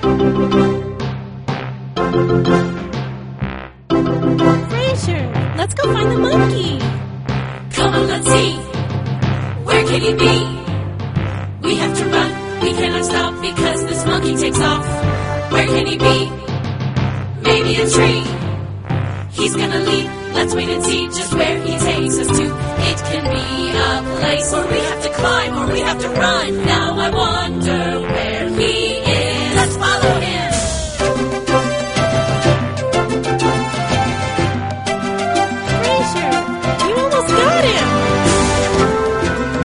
Frasier, let's go find the monkey. Come on, let's see. Where can he be? We have to run. We cannot stop because this monkey takes off. Where can he be? Maybe a tree. He's gonna leap. Let's wait and see just where he takes us to. It can be a place where we have to climb or we have to run. Now I wonder where